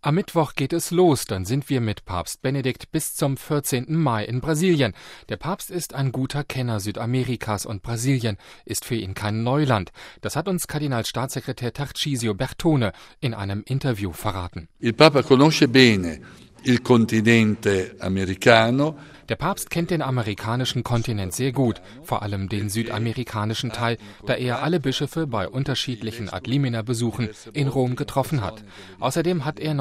Am Mittwoch geht es los, dann sind wir mit Papst Benedikt bis zum 14. Mai in Brasilien. Der Papst ist ein guter Kenner Südamerikas und Brasilien ist für ihn kein Neuland. Das hat uns Kardinalstaatssekretär Tarcisio Bertone in einem Interview verraten. Il Papa conosce bene il continente americano. Der Papst kennt den amerikanischen Kontinent sehr gut, vor allem den südamerikanischen Teil, da er alle Bischöfe bei unterschiedlichen Ad-limina-Besuchen in Rom getroffen hat. Außerdem hat er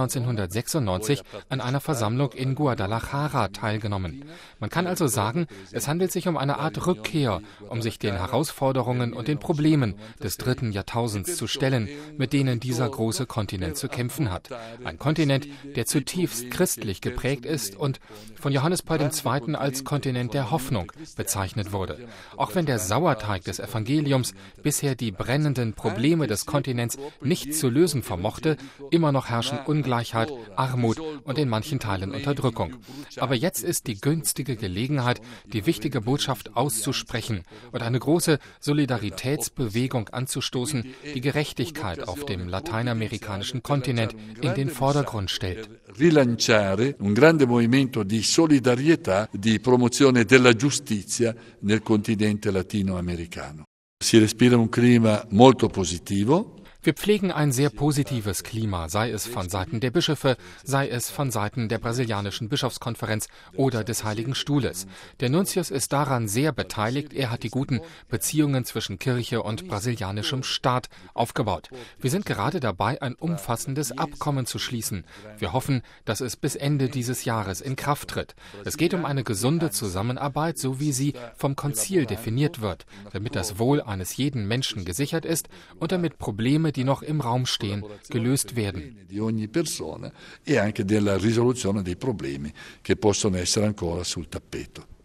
1996 an einer Versammlung in Guadalajara teilgenommen. Man kann also sagen, es handelt sich um eine Art Rückkehr, um sich den Herausforderungen und den Problemen des 3. Jahrtausends zu stellen, mit denen dieser große Kontinent zu kämpfen hat. Ein Kontinent, der zutiefst christlich geprägt ist und von Johannes Paul II. Als Kontinent der Hoffnung bezeichnet wurde. Auch wenn der Sauerteig des Evangeliums bisher die brennenden Probleme des Kontinents nicht zu lösen vermochte, immer noch herrschen Ungleichheit, Armut und in manchen Teilen Unterdrückung. Aber jetzt ist die günstige Gelegenheit, die wichtige Botschaft auszusprechen und eine große Solidaritätsbewegung anzustoßen, die Gerechtigkeit auf dem lateinamerikanischen Kontinent in den Vordergrund stellt. Rilanciare un grande movimento di solidarietà, di promozione della giustizia nel continente latinoamericano. Si respira un clima molto positivo. Wir pflegen ein sehr positives Klima, sei es von Seiten der Bischöfe, sei es von Seiten der brasilianischen Bischofskonferenz oder des Heiligen Stuhles. Der Nuntius ist daran sehr beteiligt. Er hat die guten Beziehungen zwischen Kirche und brasilianischem Staat aufgebaut. Wir sind gerade dabei, ein umfassendes Abkommen zu schließen. Wir hoffen, dass es bis Ende dieses Jahres in Kraft tritt. Es geht um eine gesunde Zusammenarbeit, so wie sie vom Konzil definiert wird, damit das Wohl eines jeden Menschen gesichert ist und damit Probleme, die noch im Raum stehen, gelöst werden. Di ogni persona e anche della risoluzione dei problemi che possono essere ancora sul tappeto.